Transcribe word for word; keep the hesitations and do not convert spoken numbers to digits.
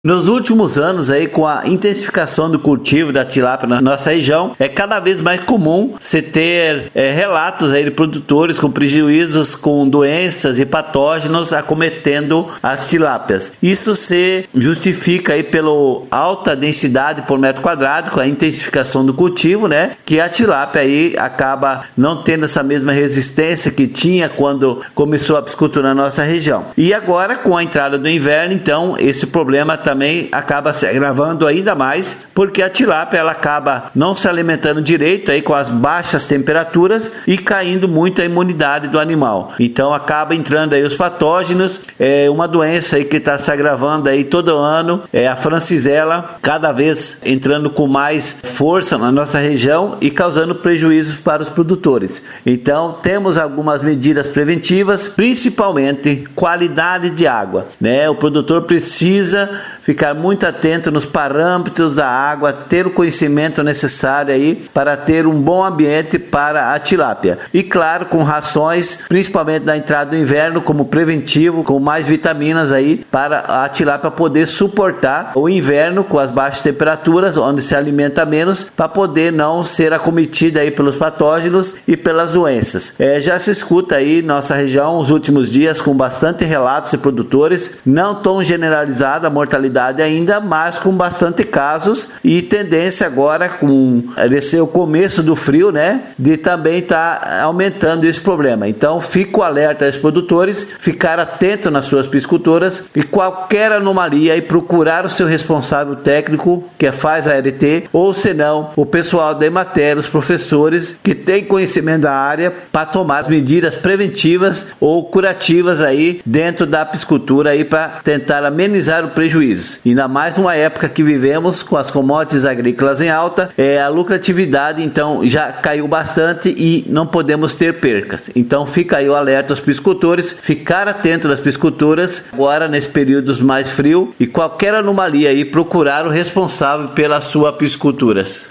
Nos últimos anos, aí, com a intensificação do cultivo da tilápia na nossa região, é cada vez mais comum se ter é, relatos aí de produtores com prejuízos com doenças e patógenos acometendo as tilápias. Isso se justifica aí pela alta densidade por metro quadrado, com a intensificação do cultivo, né? Que a tilápia aí acaba não tendo essa mesma resistência que tinha quando começou a piscicultura na nossa região. E agora, com a entrada do inverno, então, esse problema está também acaba se agravando ainda mais, porque a tilápia ela acaba não se alimentando direito aí com as baixas temperaturas e caindo muito a imunidade do animal. Então acaba entrando aí os patógenos, é uma doença aí que está se agravando aí todo ano, é a francisella, cada vez entrando com mais força na nossa região e causando prejuízos para os produtores. Então temos algumas medidas preventivas, principalmente qualidade de água, né? O produtor precisa ficar muito atento nos parâmetros da água, ter o conhecimento necessário aí para ter um bom ambiente para a tilápia. E claro, com rações, principalmente na entrada do inverno, como preventivo, com mais vitaminas aí para a tilápia poder suportar o inverno com as baixas temperaturas, onde se alimenta menos, para poder não ser acometida aí pelos patógenos e pelas doenças. É, já se escuta aí nossa região os últimos dias com bastante relatos de produtores, não tão generalizada a mortalidade ainda, mas com bastante casos e tendência agora com esse o começo do frio, né, de também estar tá aumentando esse problema. Então fico alerta aos produtores, ficar atento nas suas pisciculturas e qualquer anomalia e procurar o seu responsável técnico que faz a L T ou senão o pessoal da Emater, os professores que têm conhecimento da área para tomar as medidas preventivas ou curativas aí dentro da piscicultura aí para tentar amenizar o prejuízo. E ainda mais numa época que vivemos com as commodities agrícolas em alta, é, a lucratividade então já caiu bastante e não podemos ter percas. Então fica aí o alerta aos piscicultores, ficar atento das pisciculturas agora nesse período mais frio e qualquer anomalia aí procurar o responsável pela sua pisciculturas.